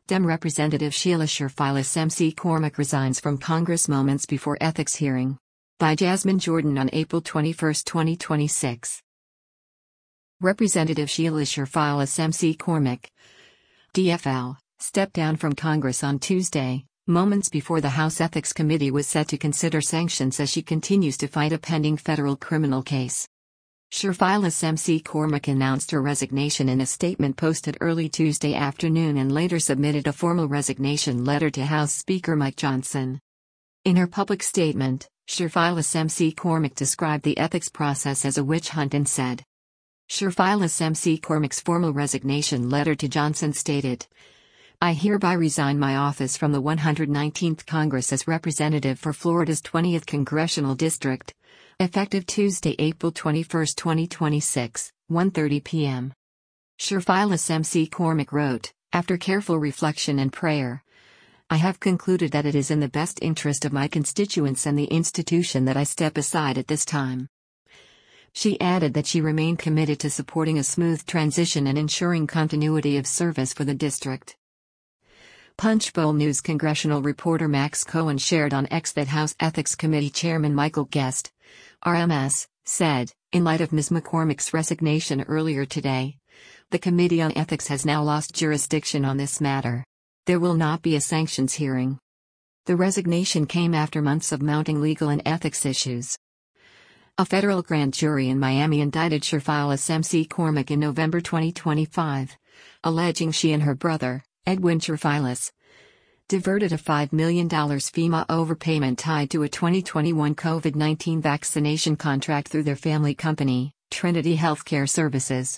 Dem Representative Sheila Sherfilas MC Cormack resigns from Congress moments before ethics hearing. By Jasmine Jordan on April 21, 2026. Representative Sheila Sherfilas MC Cormack, DFL, stepped down from Congress on Tuesday, moments before the House Ethics Committee was set to consider sanctions as she continues to fight a pending federal criminal case. Sherfilas MC Cormack announced her resignation in a statement posted early Tuesday afternoon and later submitted a formal resignation letter to House Speaker Mike Johnson. In her public statement, Sherfilas MC Cormack described the ethics process as a witch hunt and said, Sherfilas MC Cormack's formal resignation letter to Johnson stated, I hereby resign my office from the 119th Congress as representative for Florida's 20th Congressional District, effective Tuesday, April 21, 2026, 1:30 p.m. Sherfilas MC Cormack wrote, after careful reflection and prayer, I have concluded that it is in the best interest of my constituents and the institution that I step aside at this time. She added that she remained committed to supporting a smooth transition and ensuring continuity of service for the district. Punchbowl News congressional reporter Max Cohen shared on X that House Ethics Committee Chairman Michael Guest, RMS, said, in light of Ms. McCormack's resignation earlier today, the Committee on Ethics has now lost jurisdiction on this matter. There will not be a sanctions hearing. The resignation came after months of mounting legal and ethics issues. A federal grand jury in Miami indicted Sherfilas MC Cormack in November 2025, alleging she and her brother, Edwin Sherfilas, diverted a $5 million FEMA overpayment tied to a 2021 COVID-19 vaccination contract through their family company, Trinity Healthcare Services.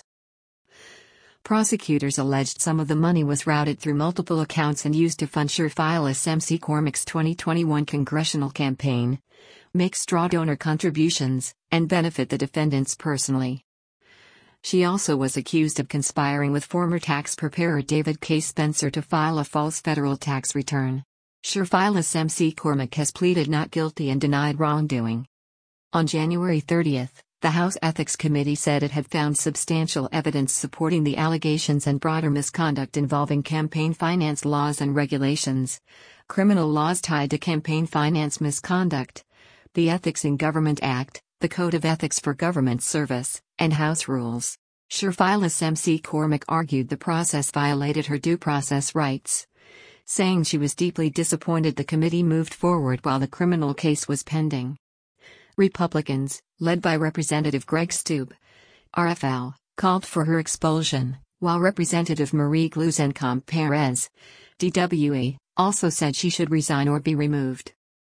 Prosecutors alleged some of the money was routed through multiple accounts and used to fund Sherfilas MC Cormack's 2021 congressional campaign, make straw donor contributions, and benefit the defendants personally. She also was accused of conspiring with former tax preparer David K. Spencer to file a false federal tax return. Sherfilas MC Cormack has pleaded not guilty and denied wrongdoing. On January 30, the House Ethics Committee said it had found substantial evidence supporting the allegations and broader misconduct involving campaign finance laws and regulations, criminal laws tied to campaign finance misconduct, the Ethics in Government Act, the Code of Ethics for Government Service, and House rules. Sherfilas MC Cormack argued the process violated her due process rights, saying she was deeply disappointed the committee moved forward while the criminal case was pending. Republicans, led by Representative Greg Steube, RFL, called for her expulsion, while Representative Marie Gluesenkamp Perez, DWE, also said she should resign or be removed.